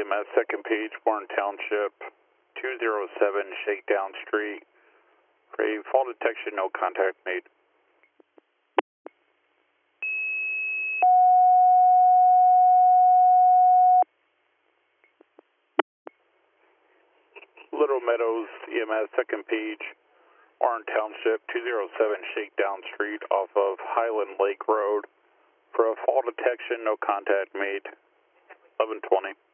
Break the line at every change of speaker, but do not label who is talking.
EMS, second page, Warren Township, 207 Shakedown Street. For a fall detection, no contact made. Little Meadows, EMS, second page, Warren Township, 207 Shakedown Street off of Highland Lake Road. For a fall detection, no contact made. 1120.